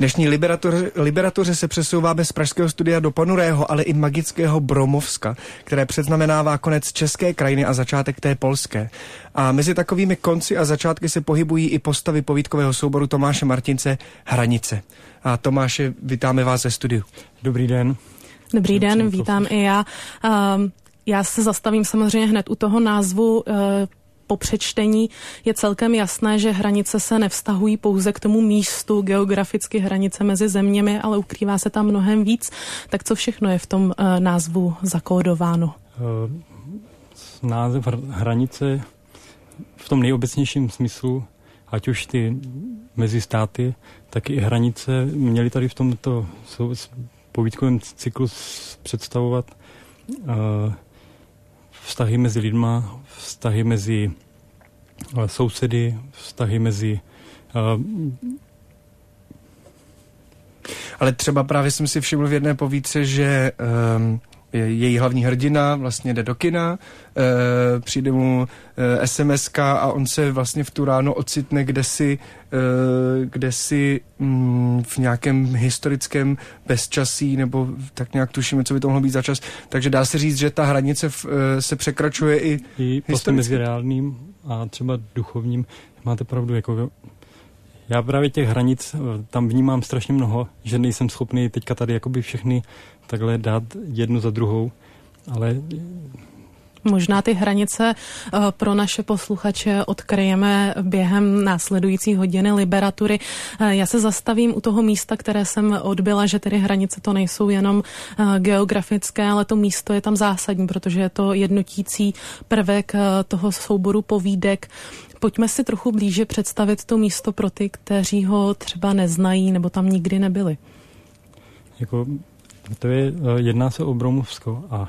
Dnešní Liberatoře se přesouváme z pražského studia do ponurého, ale i magického Bromovska, které předznamenává konec české krajiny a začátek té polské. A mezi takovými konci a začátky se pohybují i postavy povídkového souboru Tomáše Martince Hranice. A Tomáše, vítáme vás ve studiu. Dobrý den. Dobrý den, vítám i já. Já se zastavím samozřejmě hned u toho názvu. Po přečtení je celkem jasné, že hranice se nevztahují pouze k tomu místu, geograficky hranice mezi zeměmi, ale ukrývá se tam mnohem víc. Tak co všechno je v tom názvu zakódováno? Název hranice v tom nejobecnějším smyslu, ať už ty mezi státy, tak i hranice měly tady v tomto povídkovém cyklu představovat vztahy mezi lidma, vztahy mezi sousedy, vztahy mezi... Ale třeba právě jsem si všiml v jedné povídce, že její hlavní hrdina vlastně jde do kina, přijde mu SMS-ka a on se vlastně v tu ráno ocitne kdesi v nějakém historickém bezčasí, nebo tak nějak tušíme, co by to mohlo být za čas. Takže dá se říct, že ta hranice se překračuje i prostě mezi reálným a třeba duchovním. Máte pravdu, jako já právě těch hranic tam vnímám strašně mnoho, že nejsem schopný teďka tady jakoby všechny takhle dát jednu za druhou, ale... Možná ty hranice pro naše posluchače odkryjeme během následující hodiny Liberatury. Já se zastavím u toho místa, které jsem odbyla, že tedy hranice to nejsou jenom geografické, ale to místo je tam zásadní, protože je to jednotící prvek toho souboru povídek. Pojďme si trochu blíže představit to místo pro ty, kteří ho třeba neznají nebo tam nikdy nebyli. Jako, jedná se o Bromovsko a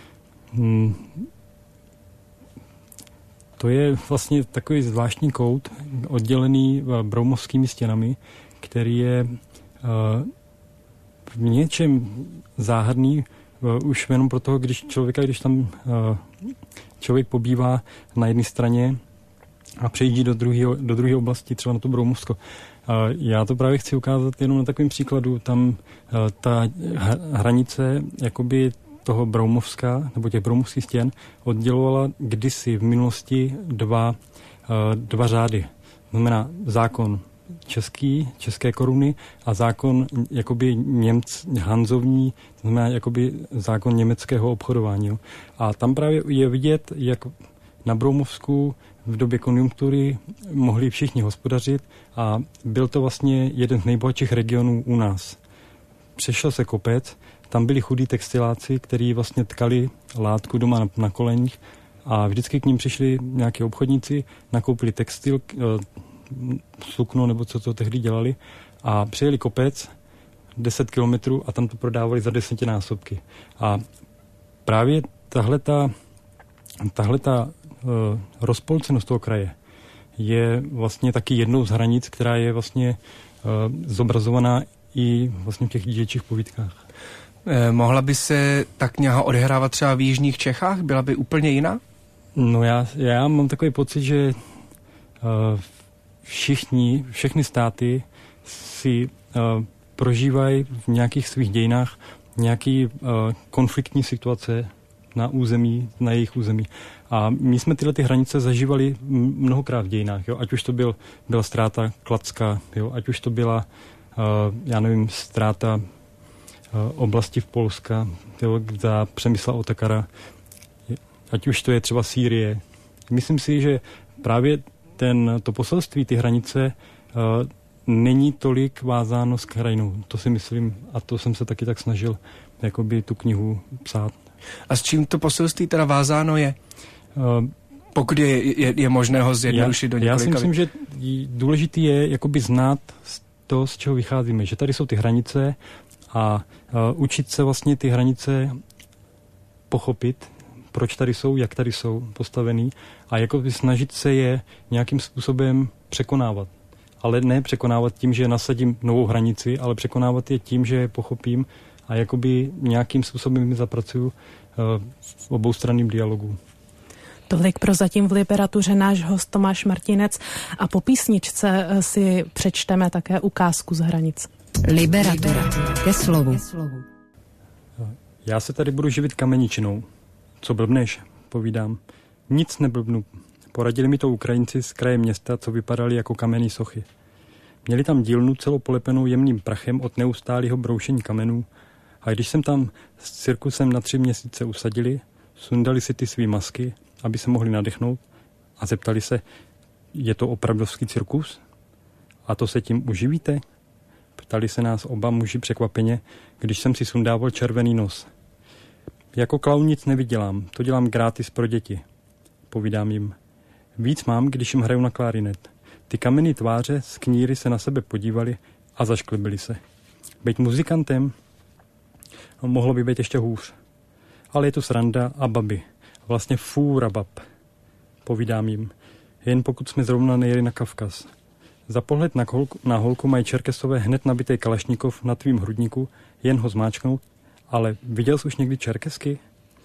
to je vlastně takový zvláštní kout, oddělený bromovskými stěnami, který je v něčem záhadný, už jenom pro toho, když tam člověk pobývá na jedné straně a přejíždí do druhé oblasti, třeba na to Bromovsko. Já to právě chci ukázat jenom na takovém příkladu. Tam ta hranice jakoby toho Bromovska, nebo těch bromovských stěn, oddělovala kdysi v minulosti dva řády. Znamená zákon české koruny a zákon jakoby hanzovní, znamená jakoby zákon německého obchodování. Jo. A tam právě je vidět, jak na Bromovsku v době konjunktury mohli všichni hospodařit a byl to vlastně jeden z nejbohatších regionů u nás. Přešel se kopec, tam byli chudí textiláci, kteří vlastně tkali látku doma na koleních a vždycky k ním přišli nějaké obchodníci, nakoupili textil, sukno nebo co to tehdy dělali a přijeli kopec 10 kilometrů a tam to prodávali za 10násobky. A právě tahleta rozpolcenost toho kraje je vlastně taky jednou z hranic, která je vlastně zobrazovaná i vlastně v těch dějčích povídkách. Mohla by se ta kniha odehrávat třeba v jižních Čechách? Byla by úplně jiná? No já mám takový pocit, že všechny státy si prožívají v nějakých svých dějinách nějaký konfliktní situace na jejich území. A my jsme tyhle ty hranice zažívali mnohokrát v dějinách, jo? Ať už to byla ztráta Kladska, jo? Ať už to byla, ztráta oblasti v Polska, jo? Za Přemysla Otakara, ať už to je třeba Sýrie. Myslím si, že právě to poselství, ty hranice, není tolik vázáno s krajinou. To si myslím, a to jsem se taky tak snažil jakoby tu knihu psát. A s čím to poselství teda vázáno je? Pokud je možné ho zjednodušit do několika... Já si myslím, že důležitý je jakoby znát to, z čeho vycházíme. Že tady jsou ty hranice a učit se vlastně ty hranice pochopit, proč tady jsou, jak tady jsou postavený a jakoby snažit se je nějakým způsobem překonávat. Ale ne překonávat tím, že nasadím novou hranici, ale překonávat je tím, že je pochopím a jakoby nějakým způsobem zapracuju v oboustranném dialogu. Tolik prozatím v Liberatuře náš host Tomáš Martinec a po písničce si přečteme také ukázku z hranic. Liberatura. Ke slovu. Já se tady budu živit kameničinou. Co blbneš, povídám. Nic neblbnu. Poradili mi to Ukrajinci z kraje města, co vypadali jako kamenný sochy. Měli tam dílnu celou polepenou jemným prachem od neustálého broušení kamenů a když jsem tam s cirkusem na 3 měsíce usadili, sundali si ty svý masky, aby se mohli nadechnout a zeptali se, je to opravdovský cirkus? A to se tím uživíte? Ptali se nás oba muži překvapeně, když jsem si sundával červený nos. Jako klaun nic nevydělám, to dělám gratis pro děti. Povídám jim. Víc mám, když jim hraju na klarinet. Ty kamenné tváře z kníry se na sebe podívali a zašklebili se. Být muzikantem mohlo by být ještě hůř. Ale je to sranda a baby. Vlastně fůra bab. Povídám jim. Jen pokud jsme zrovna nejeli na Kavkaz. Za pohled na holku mají čerkesové hned nabitej kalašníkov na tvým hrudníku, jen ho zmáčknout. Ale viděl jsi už někdy čerkesky?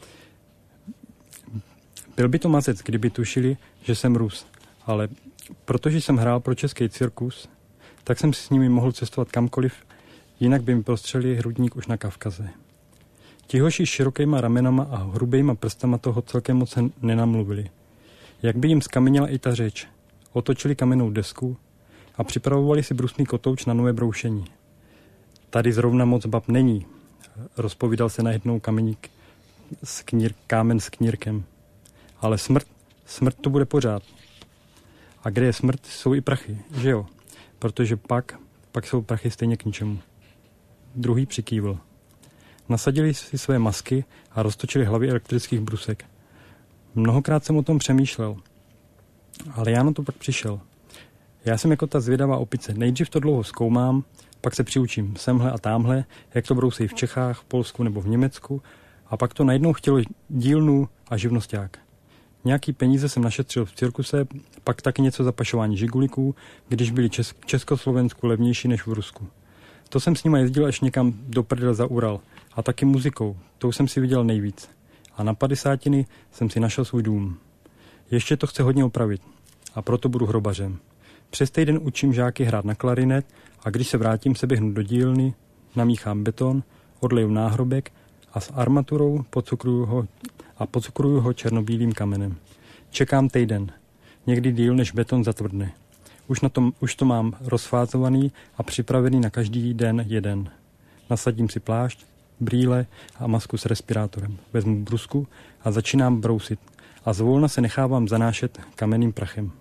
Byl by to mazec, kdyby tušili, že jsem Rus. Ale protože jsem hrál pro český cirkus, tak jsem si s nimi mohl cestovat kamkoliv, jinak by mi prostřelili hrudník už na Kavkaze. Ti hoši s širokýma ramenama a hrubýma prstama toho celkem moc nenamluvili. Jak by jim skamenila i ta řeč. Otočili kamennou desku a připravovali si brusný kotouč na nové broušení. Tady zrovna moc bab není, rozpovídal se najednou kámen s knírkem. Ale smrt to bude pořád. A kde je smrt, jsou i prachy, že jo? Protože pak jsou prachy stejně k ničemu. Druhý přikývl. Nasadili si své masky a roztočili hlavy elektrických brusek. Mnohokrát jsem o tom přemýšlel, ale já na to pak přišel. Já jsem jako ta zvědavá opice. Nejdřív to dlouho zkoumám, pak se přiučím semhle a támhle, jak to brousejí v Čechách, v Polsku nebo v Německu, a pak to najednou chtělo dílnu a živnosťák. Nějaký peníze jsem našetřil v cirkuse, pak taky něco za pašování žiguliků, když byli Československu levnější než v Rusku. To jsem s nima jezdil až někam do prdele za Ural. A taky muzikou, tou jsem si viděl nejvíc. A na 50 jsem si našel svůj dům. Ještě to chce hodně opravit. A proto budu hrobařem. Přes týden učím žáky hrát na klarinet a když se vrátím, se běhnu do dílny, namíchám beton, odleju náhrobek a s armaturou pocukruju ho černobílým kamenem. Čekám týden. Někdy díl, než beton zatvrdne. Už to mám rozfázovaný a připravený na každý den jeden. Nasadím si plášť, brýle a masku s respirátorem. Vezmu brusku a začínám brousit. A zvolna se nechávám zanášet kamenným prachem.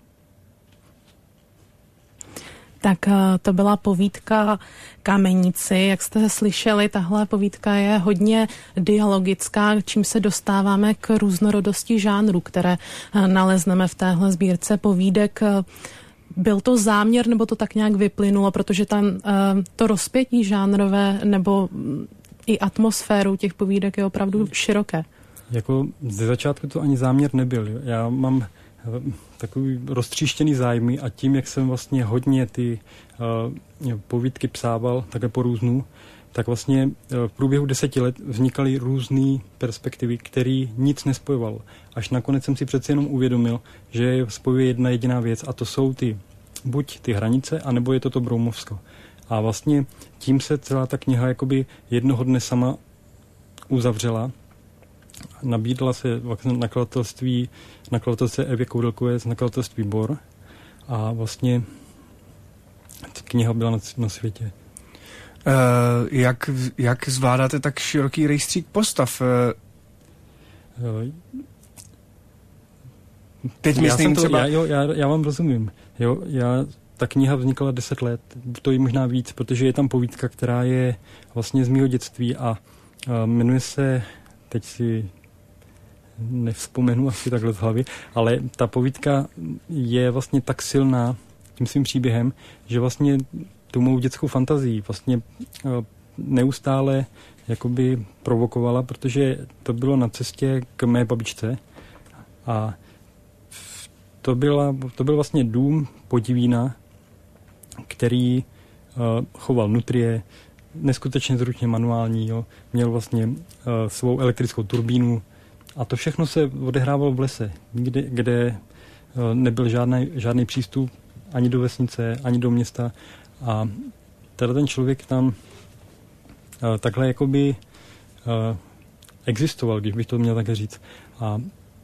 Tak to byla povídka Kamenici. Jak jste slyšeli, tahle povídka je hodně dialogická, čím se dostáváme k různorodosti žánrů, které nalezneme v téhle sbírce povídek. Byl to záměr, nebo to tak nějak vyplynulo, protože tam to rozpětí žánrové nebo i atmosféru těch povídek je opravdu široké? Jako ze začátku to ani záměr nebyl. Já mám takový roztříštěný zájmy a tím, jak jsem vlastně hodně ty povídky psával takhle po různu, tak vlastně v průběhu 10 let vznikaly různé perspektivy, které nic nespojovalo. Až nakonec jsem si přece jenom uvědomil, že spojuje jedna jediná věc a to jsou buď ty hranice, anebo je to Broumovsko. A vlastně tím se celá ta kniha jakoby jednoho dne sama uzavřela. Nabídla se vlastně nakladatelství Evě Koudelkové z nakladatelství Bor a vlastně kniha byla na světě. Jak zvládáte tak široký rejstřík postav? Teď myslím třeba... Já vám rozumím. Ta kniha vznikala 10 let, to je možná víc, protože je tam povídka, která je vlastně z mýho dětství a jmenuje se, teď si nevzpomenu asi takhle z hlavy, ale ta povídka je vlastně tak silná tím svým příběhem, že vlastně tu mou dětskou fantazii vlastně neustále jakoby provokovala, protože to bylo na cestě k mé babičce a to byl vlastně dům Podivína, který choval nutrie, neskutečně zručně manuální, jo. Měl vlastně svou elektrickou turbínu a to všechno se odehrávalo v lese, kde nebyl žádný přístup ani do vesnice, ani do města a ten člověk tam takhle jakoby existoval, když bych to měl tak říct. A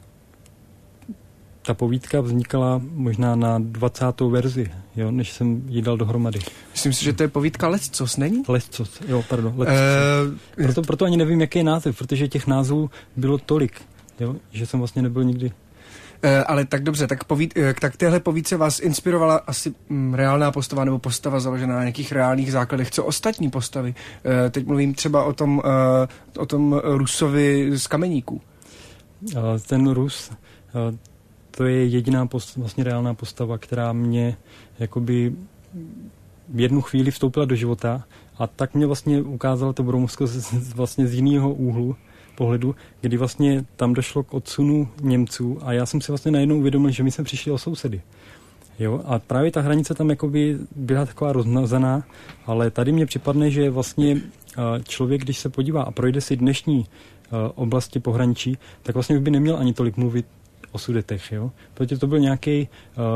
ta povídka vznikala možná na 20. verzi, jo, než jsem ji dal dohromady. Myslím si, že to je povídka Lecos, není? Lecos, jo, pardon. Proto ani nevím, jaký je název, protože těch názvů bylo tolik, jo, že jsem vlastně nebyl nikdy. Ale tak dobře, tak téhle povídce vás inspirovala asi reálná postava nebo postava založená na nějakých reálných základech. Co ostatní postavy? Teď mluvím třeba o tom Rusovi z Kameníků. Ten Rus, to je jediná vlastně reálná postava, která mě jakoby v jednu chvíli vstoupila do života a tak mě vlastně ukázala to Bromovsko vlastně z jiného úhlu pohledu, kdy vlastně tam došlo k odsunu Němců a já jsem si vlastně najednou uvědomil, že my jsme přišli o sousedy. Jo? A právě ta hranice tam jakoby byla taková rozmazaná, ale tady mně připadne, že vlastně člověk, když se podívá a projde si dnešní oblasti pohraničí, tak vlastně by neměl ani tolik mluvit o Sudetech, jo? Protože to byl nějaký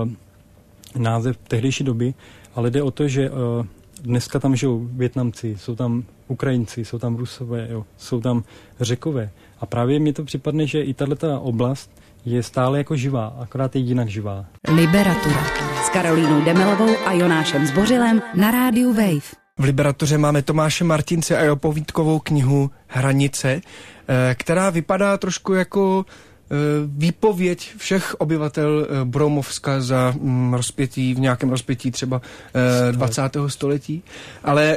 název tehdejší doby, ale jde o to, že dneska tam žijou Vietnamci, jsou tam Ukrajinci, jsou tam Rusové, jo? Jsou tam Řekové. A právě mi to připadne, že i tato oblast je stále jako živá, akorát je jinak živá. Liberatura s Karolínou Demelovou a Jonášem Zbořilem na rádiu Wave. V Liberatuře máme Tomáše Martince a jeho povídkovou knihu Hranice, která vypadá trošku jako výpověď všech obyvatel Bromovska za rozpětí, v nějakém rozpětí třeba 20. století. Ale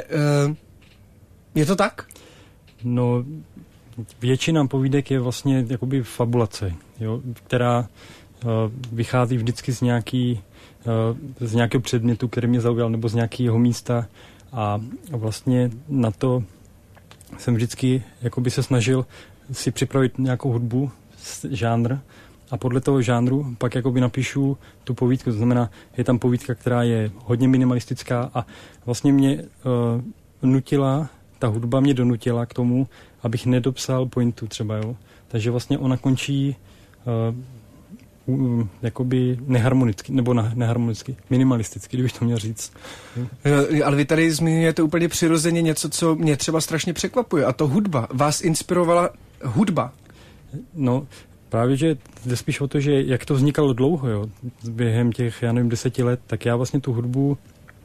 je to tak? No, většina povídek je vlastně jakoby fabulace, jo, která vychází vždycky z nějakého předmětu, který mě zaujal, nebo z nějakého místa a vlastně na to jsem vždycky jakoby se snažil si připravit nějakou hudbu, žánr a podle toho žánru pak jakoby napíšu tu povídku. To znamená, je tam povídka, která je hodně minimalistická a vlastně mě ta hudba mě donutila k tomu, abych nedopsal pointu třeba, jo. Takže vlastně ona končí jakoby neharmonicky, nebo neharmonicky, minimalisticky, kdybych to měl říct. Ale vy tady zmiňujete úplně přirozeně něco, co mě třeba strašně překvapuje, a to hudba. Vás inspirovala hudba? No, právě, že jde spíš o to, že jak to vznikalo dlouho, jo, během těch, 10 let, tak já vlastně tu hudbu,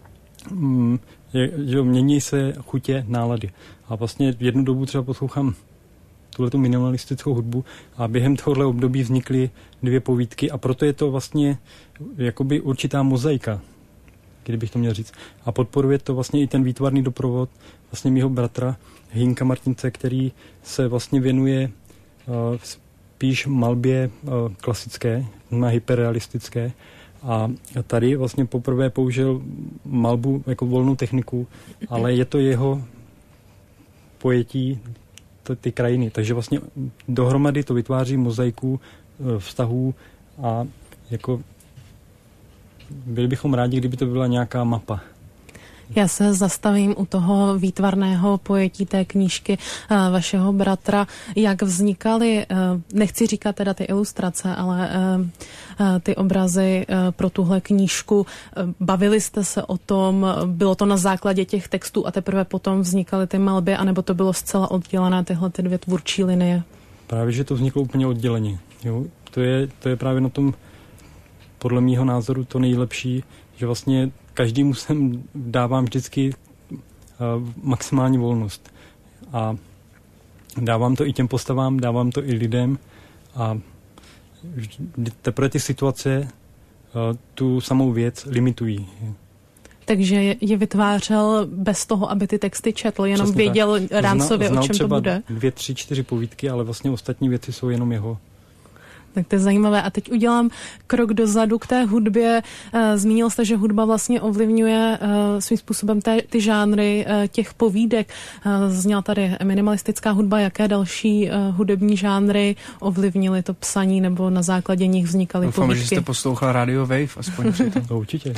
že mění se chutě, nálady. A vlastně jednu dobu třeba poslouchám tuhletu minimalistickou hudbu a během tohohle období vznikly 2 povídky a proto je to vlastně jakoby určitá mozaika, kdybych to měl říct. A podporuje to vlastně i ten výtvarný doprovod vlastně mýho bratra Hynka Martince, který se vlastně věnuje spíš malbě klasické, na hyperrealistické. A tady vlastně poprvé použil malbu jako volnou techniku, ale je to jeho pojetí ty krajiny. Takže vlastně dohromady to vytváří mozaiku vztahů a jako byli bychom rádi, kdyby to byla nějaká mapa. Já se zastavím u toho výtvarného pojetí té knížky vašeho bratra. Jak vznikaly, nechci říkat teda ty ilustrace, ale ty obrazy pro tuhle knížku. Bavili jste se o tom, bylo to na základě těch textů a teprve potom vznikaly ty malby, anebo to bylo zcela oddělené, tyhle ty 2 tvůrčí linie? Právě, že to vzniklo úplně odděleně. Jo? To je právě na tom, podle mýho názoru, to nejlepší, že vlastně každému sem dávám vždycky maximální volnost. A dávám to i těm postavám, dávám to i lidem a teprve ty situace tu samou věc limitují. Takže je vytvářel bez toho, aby ty texty četl, jenom přesně věděl rámcově, o čem to bude? 2, 3, 4 povídky, ale vlastně ostatní věci jsou jenom jeho. Tak to je zajímavé. A teď udělám krok dozadu k té hudbě. Zmínil jste, že hudba vlastně ovlivňuje svým způsobem ty žánry těch povídek. Zněla tady minimalistická hudba. Jaké další hudební žánry ovlivnily to psaní nebo na základě nich vznikaly povídky? Doufám, že jste poslouchal Radio Wave, aspoň přitom. To určitě.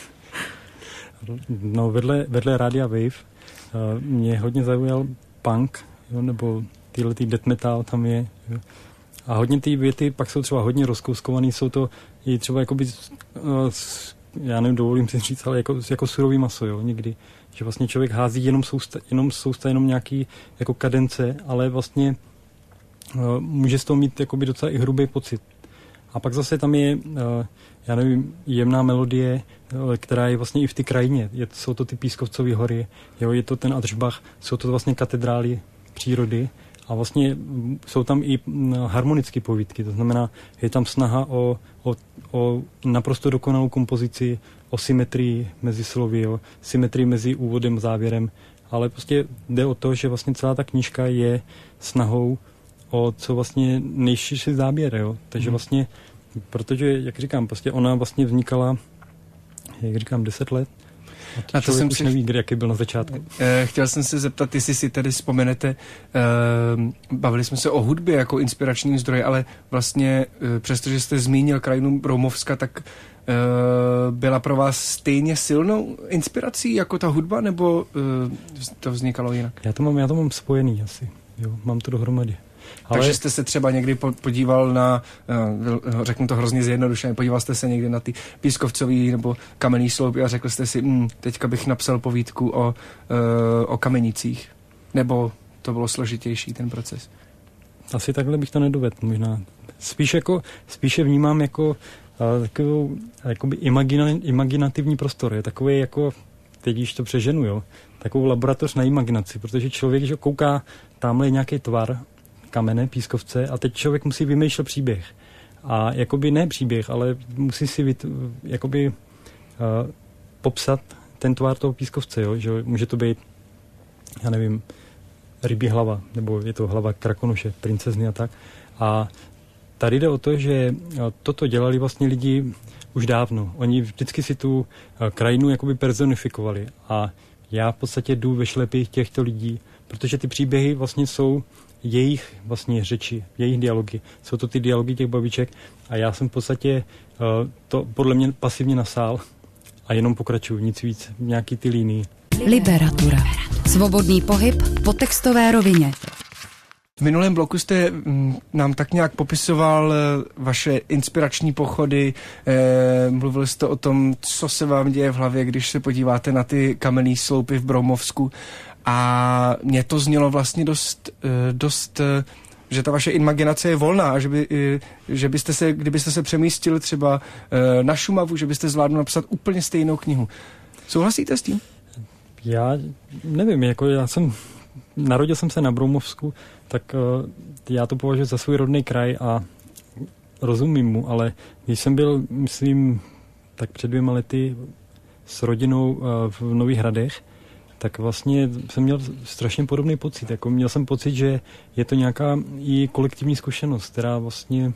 No, vedle Radia Wave mě hodně zaujal punk, jo, nebo tyhle death metal tam je, jo. A hodně ty věty pak jsou třeba hodně rozkouskovaný, jsou to i třeba jakoby já nevím, dovolím si říct, ale jako surový maso, jo, někdy. Že vlastně člověk hází jenom nějaký jako kadence, ale vlastně může z toho mít jakoby docela i hrubý pocit. A pak zase tam je, já nevím, jemná melodie, která je vlastně i v té krajině. Jsou to ty Pískovcové hory, jo, je to ten Adřbach, jsou to vlastně katedrály přírody a vlastně jsou tam i harmonické povídky. To znamená, je tam snaha o naprosto dokonalou kompozici, o symetrii mezi slovy, jo, symetrii mezi úvodem a závěrem. Ale prostě jde o to, že vlastně celá ta knížka je snahou o co vlastně nejširší záběr, jo. Takže vlastně, protože, jak říkám, prostě ona vlastně vznikala, jak říkám, 10 let. A to jsem už neví, jaký byl na začátku. Chtěl jsem se zeptat, jestli si tedy vzpomenete, bavili jsme se o hudbě jako inspiračním zdroji, ale vlastně přestože jste zmínil krajinu Broumovska, tak byla pro vás stejně silnou inspirací jako ta hudba, nebo to vznikalo jinak? Já to mám spojený asi, jo, mám to dohromady. Takže jste se třeba někdy podíval na, řeknu to hrozně zjednodušeně, podíval jste se někdy na ty pískovcový nebo kamenný sloupy a řekl jste si, teďka bych napsal povídku o kamenicích. Nebo to bylo složitější, ten proces? Asi takhle bych to nedovedl, možná. Spíše vnímám jako takovou jakoby imaginativní prostor. Je takový jako, teď již to přeženu, jo, takovou laboratoř na imaginaci, protože člověk, že kouká, tamhle je nějaký tvar, kamene, pískovce a teď člověk musí vymýšlet příběh. A jakoby ne příběh, ale musí si popsat ten tvar toho pískovce, jo? Že může to být, já nevím, rybí hlava, nebo je to hlava krakonoše, princezny a tak. A tady jde o to, že toto dělali vlastně lidi už dávno. Oni vždycky si tu krajinu jakoby personifikovali a já v podstatě jdu ve šlepy těchto lidí, protože ty příběhy vlastně jsou jejich vlastně řeči, jejich dialogy. Jsou to ty dialogy těch babiček a já jsem v podstatě to podle mě pasivně nasál a jenom pokračuju, nic víc, nějaký ty línii. Liberatura. Svobodný pohyb po textové rovině. V minulém bloku jste nám tak nějak popisoval vaše inspirační pochody, mluvil jste o tom, co se vám děje v hlavě, když se podíváte na ty kamenné sloupy v Broumovsku. A mně to znělo vlastně dost, že ta vaše imaginace je volná, že byste se, kdybyste se přemístili třeba na Šumavu, že byste zvládli napsat úplně stejnou knihu. Souhlasíte s tím? Já nevím, jako narodil jsem se na Broumovsku, tak já to považuji za svůj rodný kraj a rozumím mu, ale když jsem byl, myslím, tak před 2 lety s rodinou v Nových Hradech, tak vlastně jsem měl strašně podobný pocit. Jako měl jsem pocit, že je to nějaká i kolektivní zkušenost, která vlastně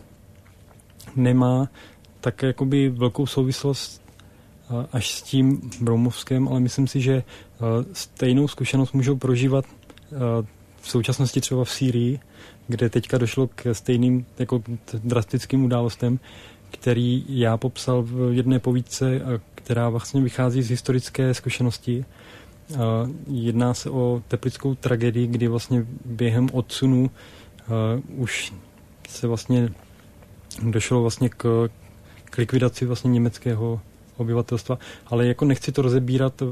nemá tak jakoby velkou souvislost až s tím Broumovskem, ale myslím si, že stejnou zkušenost můžou prožívat v současnosti třeba v Sýrii, kde teďka došlo k stejným jako drastickým událostem, který já popsal v jedné povídce, která vlastně vychází z historické zkušenosti. Jedná se o teplickou tragédii, kdy vlastně během odsunu už se vlastně došlo vlastně k likvidaci vlastně německého obyvatelstva, ale jako nechci to rozebírat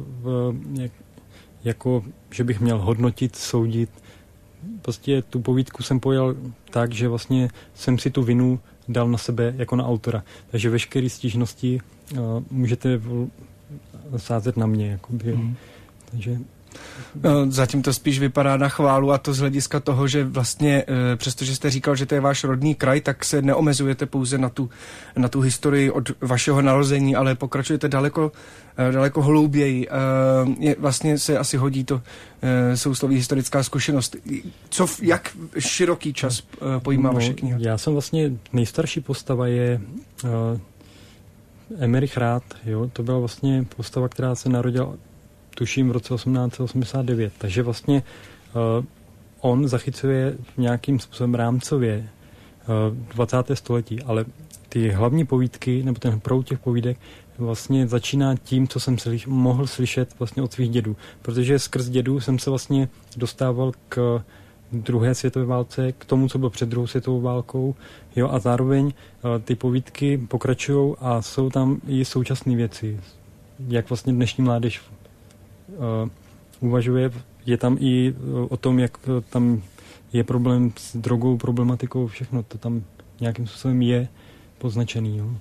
jako, že bych měl hodnotit, soudit. Prostě tu povídku jsem pojal tak, že vlastně jsem si tu vinu dal na sebe jako na autora. Takže veškeré stížnosti můžete sázet na mě. Jakoby. Takže zatím to spíš vypadá na chválu a to z hlediska toho, že vlastně, přestože jste říkal, že to je váš rodný kraj, tak se neomezujete pouze na tu historii od vašeho narození, ale pokračujete daleko hlouběji. Vlastně se asi hodí to sousloví historická zkušenost. Jak široký čas pojímá vaše kniha? Já jsem vlastně, nejstarší postava je Emerich Rath, jo? To byla vlastně postava, která se narodila tuším v roce 1889. Takže vlastně on zachycuje nějakým způsobem rámcově 20. století, ale ty hlavní povídky, nebo ten proud těch povídek vlastně začíná tím, co jsem mohl slyšet vlastně od svých dědů. Protože skrz dědů jsem se vlastně dostával druhé světové válce, k tomu, co bylo před druhou světovou válkou, jo, a zároveň ty povídky pokračují a jsou tam i současné věci, jak vlastně dnešní mládež uvažuje. Je tam i o tom, jak tam je problém s drogou, problematikou, všechno to tam nějakým způsobem je poznačený. Jo.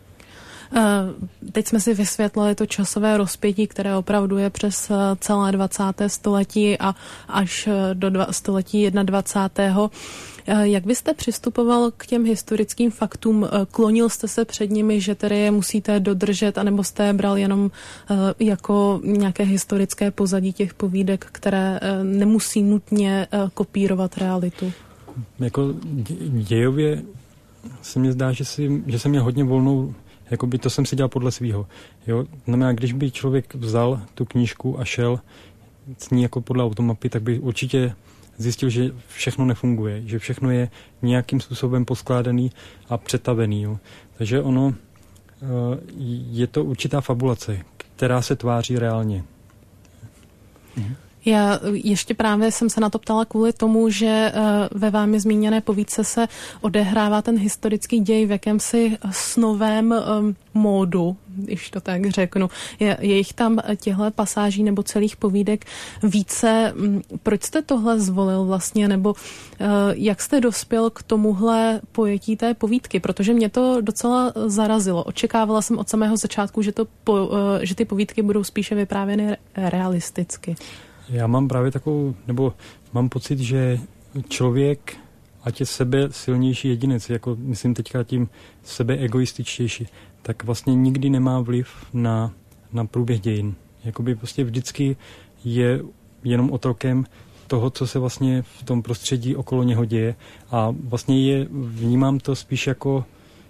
Teď jsme si vysvětlili to časové rozpětí, které opravdu je přes celé 20. století a až do století 21. Jak byste přistupoval k těm historickým faktům? Klonil jste se před nimi, že tedy je musíte dodržet, anebo jste je bral jenom jako nějaké historické pozadí těch povídek, které nemusí nutně kopírovat realitu? Jako dějově se mně zdá, že jsem měl hodně volnou, jakoby to jsem si dělal podle svýho. Jo? Znamená, když by člověk vzal tu knížku a šel s ní jako podle automapy, tak by určitě zjistil, že všechno nefunguje, že všechno je nějakým způsobem poskládaný a přetavený. Jo. Takže ono je to určitá fabulace, která se tváří reálně. Já ještě právě jsem se na to ptala kvůli tomu, že ve vámi zmíněné povídce se odehrává ten historický děj v jakémsi snovém módu, když to tak řeknu. Je jich tam těchto pasáží nebo celých povídek více. Proč jste tohle zvolil vlastně, nebo jak jste dospěl k tomuhle pojetí té povídky? Protože mě to docela zarazilo. Očekávala jsem od samého začátku, že ty povídky budou spíše vyprávěny realisticky. Já mám právě mám pocit, že člověk, ať je sebe silnější jedinec, jako myslím teďka tím sebe egoističtější, tak vlastně nikdy nemá vliv na průběh dějin. Jakoby prostě vždycky je jenom otrokem toho, co se vlastně v tom prostředí okolo něho děje a vlastně vnímám to spíš jako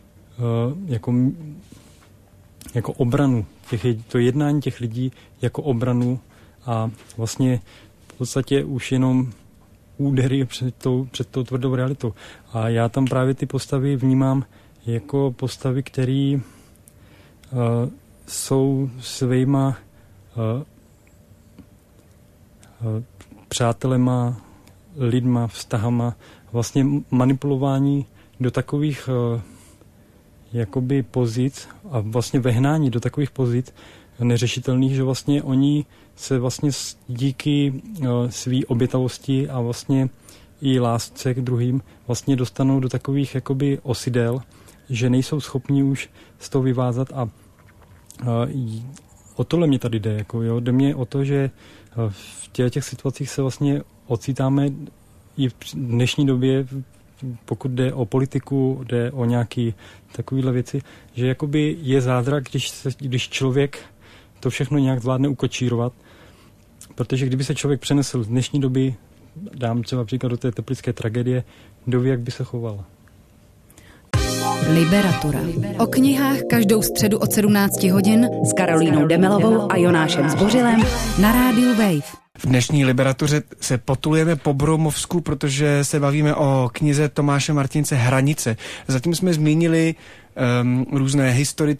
obranu, to jednání těch lidí jako obranu a vlastně v podstatě už jenom údery před tou tvrdou realitou. A já tam právě ty postavy vnímám jako postavy, které jsou svýma přátelema, lidma, vztahama, vlastně manipulování do takových jakoby pozic a vlastně vehnání do takových pozic neřešitelných, že vlastně oni se vlastně díky svý obětavosti a vlastně i lásce k druhým vlastně dostanou do takových jakoby osidel, že nejsou schopni už z toho vyvázat a o tohle mě tady jde. Jde mě o to, že v těch situacích se vlastně ocitáme i v dnešní době, pokud jde o politiku, jde o nějaké takovéhle věci, že jakoby je zázrak, když člověk to všechno nějak zvládne ukočírovat, protože kdyby se člověk přenesl z dnešní doby, dám třeba příklad do té teplické tragédie, kdo ví, jak by se chovala. Liberatura. O knihách každou středu od 17 hodin s Karolínou Demelovou a Jonášem Zbořilem na rádiu Wave. V dnešní Liberatuře se potulujeme po Bromovsku, protože se bavíme o knize Tomáše Martince Hranice. Zatím jsme zmínili různé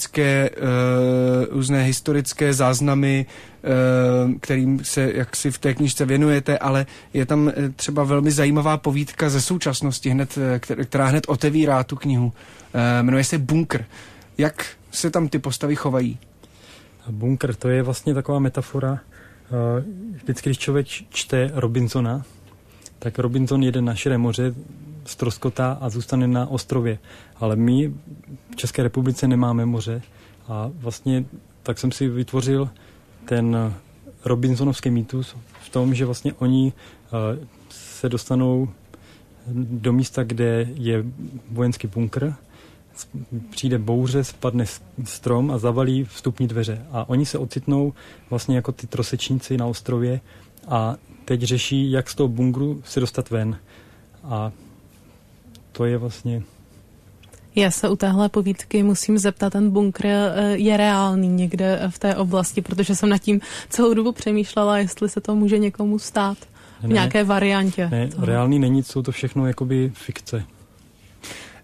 historické záznamy, kterým se jaksi v té knižce věnujete, ale je tam třeba velmi zajímavá povídka ze současnosti, která hned otevírá tu knihu. Jmenuje se Bunkr. Jak se tam ty postavy chovají? Bunkr, to je vlastně taková metafora. Vždycky, když člověk čte Robinsona, tak Robinson jede na širé moře, ztroskotá a zůstane na ostrově. Ale my v České republice nemáme moře a vlastně tak jsem si vytvořil ten Robinsonovský mýtus v tom, že vlastně oni se dostanou do místa, kde je vojenský bunkr, přijde bouře, spadne strom a zavalí vstupní dveře. A oni se ocitnou vlastně jako ty trosečníci na ostrově a teď řeší, jak z toho bunkru se dostat ven. A to je vlastně... Já se u téhle povídky musím zeptat, ten bunkr je reálný někde v té oblasti, protože jsem nad tím celou dobu přemýšlela, jestli se to může někomu stát v nějaké variantě. Ne, reálný není, jsou to všechno jakoby fikce.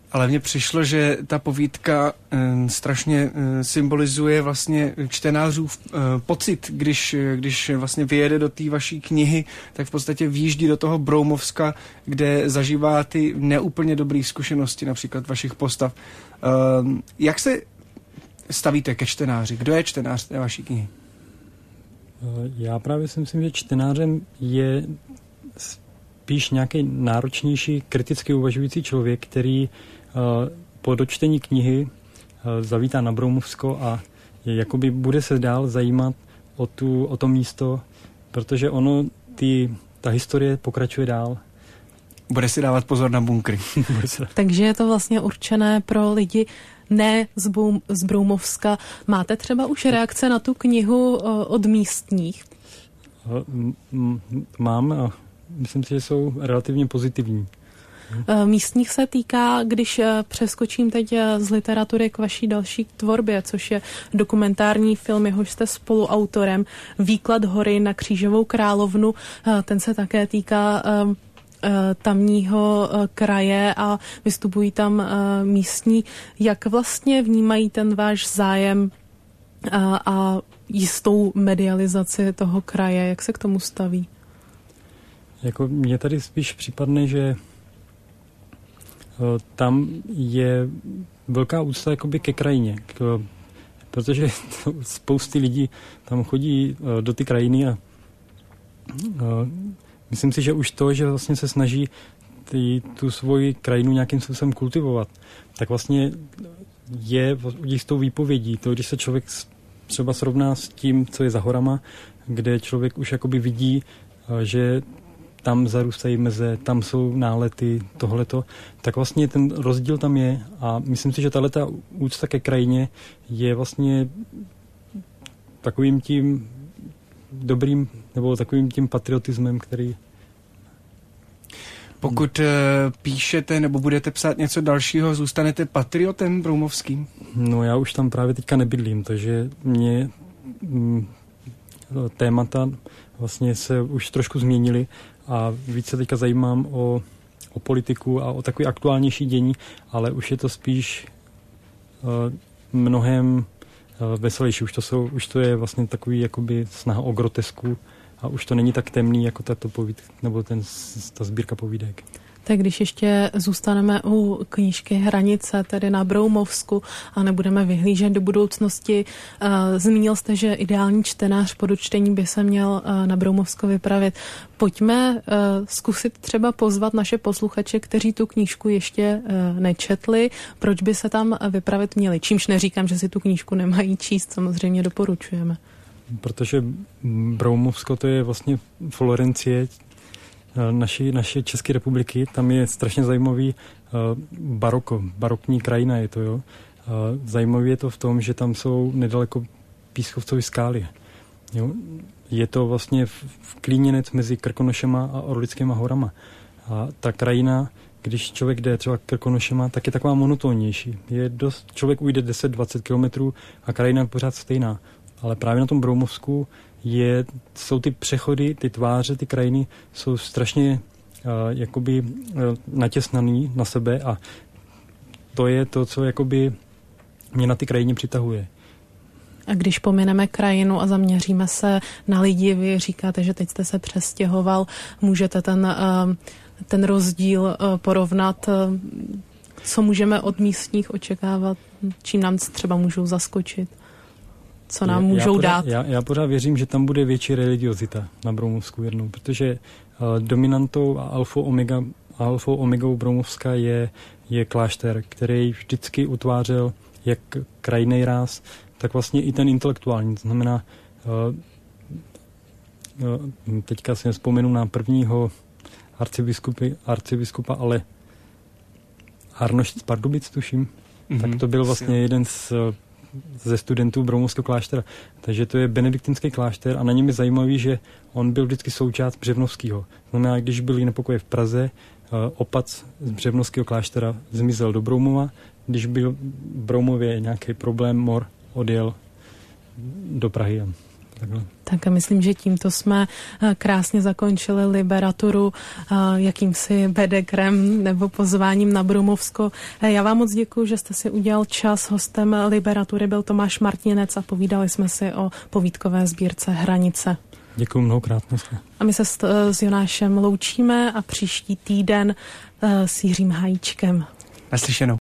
Ale mně přišlo, že ta povídka strašně symbolizuje vlastně čtenářův pocit, když vlastně vyjede do té vaší knihy, tak v podstatě výjíždí do toho Broumovska, kde zažívá ty neúplně dobré zkušenosti, například vašich postav. Jak se stavíte ke čtenáři? Kdo je čtenář té vaší knihy? Já právě si myslím, že čtenářem je spíš nějaký náročnější, kriticky uvažující člověk, který po dočtení knihy zavítá na Broumovsko a jakoby bude se dál zajímat o to místo, protože ta historie pokračuje dál. Bude si dávat pozor na bunkry. Takže je to vlastně určené pro lidi ne z Broumovska. Máte třeba už reakce na tu knihu od místních? Mám a myslím si, že jsou relativně pozitivní. Místních se týká, když přeskočím teď z literatury k vaší další tvorbě, což je dokumentární film, jehož jste spoluautorem, Výklad hory na Křížovou královnu. Ten se také týká tamního kraje a vystupují tam místní. Jak vlastně vnímají ten váš zájem a jistou medializaci toho kraje? Jak se k tomu staví? Jako mně tady spíš připadne, že tam je velká úcta jakoby ke krajině, protože spousty lidí tam chodí do ty krajiny a myslím si, že už to, že vlastně se snaží tu svoji krajinu nějakým způsobem kultivovat, tak vlastně je jistou výpovědí. To, když se člověk třeba srovná s tím, co je za horama, kde člověk už jakoby vidí, že tam zarůstají meze, tam jsou nálety, tohleto, tak vlastně ten rozdíl tam je a myslím si, že tahleta úcta ke krajině je vlastně takovým tím dobrým, nebo takovým tím patriotismem, který... Pokud píšete nebo budete psát něco dalšího, zůstanete patriotem broumovským? No já už tam právě teďka nebydlím, takže mě témata vlastně se už trošku změnily a víc se teďka zajímám o politiku a o takový aktuálnější dění, ale už je to spíš mnohem veselější. Už to je vlastně takový jakoby snaha o grotesku a už to není tak temný jako tato povídka, nebo ta sbírka povídek. Tak když ještě zůstaneme u knížky Hranice, tedy na Broumovsku, a nebudeme vyhlížet do budoucnosti, zmínil jste, že ideální čtenář po dočtení by se měl na Broumovsko vypravit. Pojďme zkusit třeba pozvat naše posluchače, kteří tu knížku ještě nečetli, proč by se tam vypravit měli. Čímž neříkám, že si tu knížku nemají číst, samozřejmě doporučujeme. Protože Broumovsko to je vlastně Florencie naší České republiky, tam je strašně zajímavý barokní krajina je to, jo. Zajímavý je to v tom, že tam jsou nedaleko Pískovcovy skály. Jo. Je to vlastně vklíněnec mezi Krkonošema a Orlickýma horama. A ta krajina, když člověk jde třeba Krkonošema, tak je taková monotónnější. Člověk ujde 10-20 kilometrů a krajina je pořád stejná. Ale právě na tom Broumovsku jsou ty přechody, ty tváře, ty krajiny jsou strašně jakoby natěsnaný na sebe a to je to, co jakoby mě na ty krajině přitahuje. A když pomineme krajinu a zaměříme se na lidi, vy říkáte, že teď jste se přestěhoval, můžete ten rozdíl porovnat, co můžeme od místních očekávat, čím nám třeba můžou zaskočit? Co nám můžou dát? Já pořád věřím, že tam bude větší religiozita na Broumovsku jednou, protože dominantou a alfou omegou Broumovska je klášter, který vždycky utvářel jak krajinný ráz, tak vlastně i ten intelektuální. To znamená, teďka si vzpomenu na prvního arcibiskupa, ale Arnošt z Pardubic, tuším. Tak to byl vlastně jeden ze studentů Broumovského kláštera. Takže to je benediktinský klášter a na něm je zajímavý, že on byl vždycky součást Břevnovského. Znamená, když byly nepokoje v Praze, opat z Břevnovského kláštera zmizel do Broumova. Když byl v Broumově nějaký problém, mor odjel do Prahy. takhle. Tak myslím, že tímto jsme krásně zakončili Liberaturu jakýmsi bedekrem nebo pozváním na Bromovsko. Já vám moc děkuji, že jste si udělal čas. Hostem Liberatury byl Tomáš Martinec a povídali jsme si o povídkové sbírce Hranice. Děkuji mnohokrát. A my se s Jonášem loučíme a příští týden s Jiřím Hajíčkem. Naslyšenou.